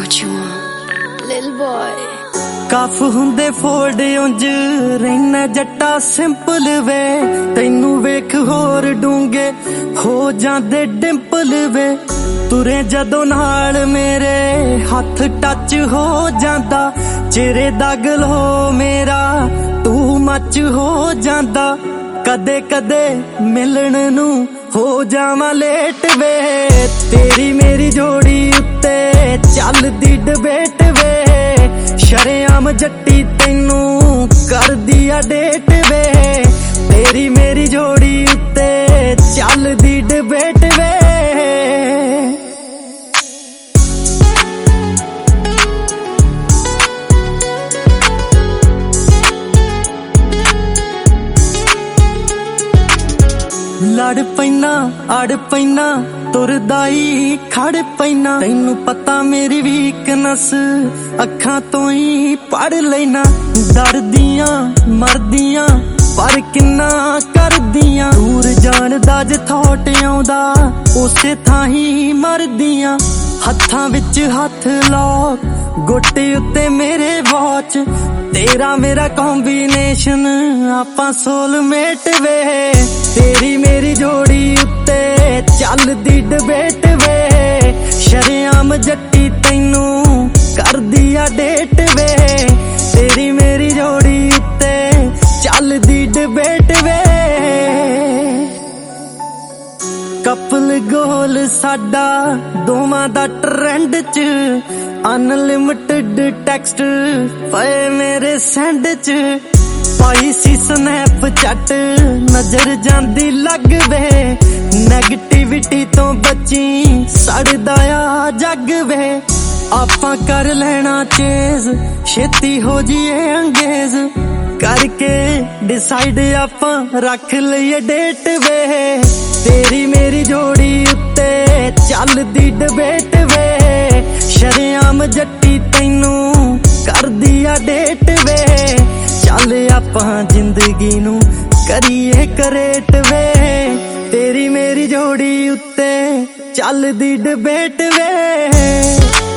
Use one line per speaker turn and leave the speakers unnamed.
what you want, little boy.
कफ हुंदे फोड़ उंज रहना जट्टा सिंपल वे, तैनू वेख होर डूंगे हो जांदे डिंपल वे। तुरे जदों नाल मेरे हथ टच हो जांदा, चेहरे दा ग्लो मेरा तू मच हो जांदा। कदे कदे मिलन नू हो जावां लेट वे, तेरी मेरी जोड़ी उत्ते चलदी डिबेट वे। शरेआम जट्टी तैनू कर दिया डेट वे, तेरी मेरी जोड़ी उत्ते चलदी डिबेट वे। लड़ पैना अड़ पैना तुरदा ही खड़ पैना, तैनू पता मेरी वीकनेस अखां तो ही पढ़ लेना। डरदियां मरदियां पर किन्ना करदियां, दूर जान दा जे थॉट आउंदा उसे थां ही मरदियां। हत्थां विच हथ लॉक गोटे उत्ते मेरे वॉच, तेरा मेरा कॉम्बिनेशन आपां सोलमेट वे। तेरी मेरी जोड़ी उत्ते चलदी डिबेट वे, शरेआम जट्टी तैनू कर दिया डेट वे। तेरी मेरी जोड़ी उत्ते चलदी डिबेट वे। कपल गोल साडा दोवां दा ट्रेंड च, अनलिमिटेड टेक्स्ट पे मेरे सेंड च। पाई सी स्नैपचैट नजर जांदी लग वे, नेगेटिविटी तो बची सड़दा आ जग वे। आपां कर लेना चेज छेती हो जिए अंगेज, करके डिसाइड आपां रख लईए डेट वे। तेरी मेरी जोड़ी उत्ते चलदी डिबेट वे, शरेआम जट्टी तैनू कर दिया डेट वे। चल आपां जिंदगी नू करिए करेट वे, तेरी मेरी जोड़ी उत्ते चलदी डिबेट वे।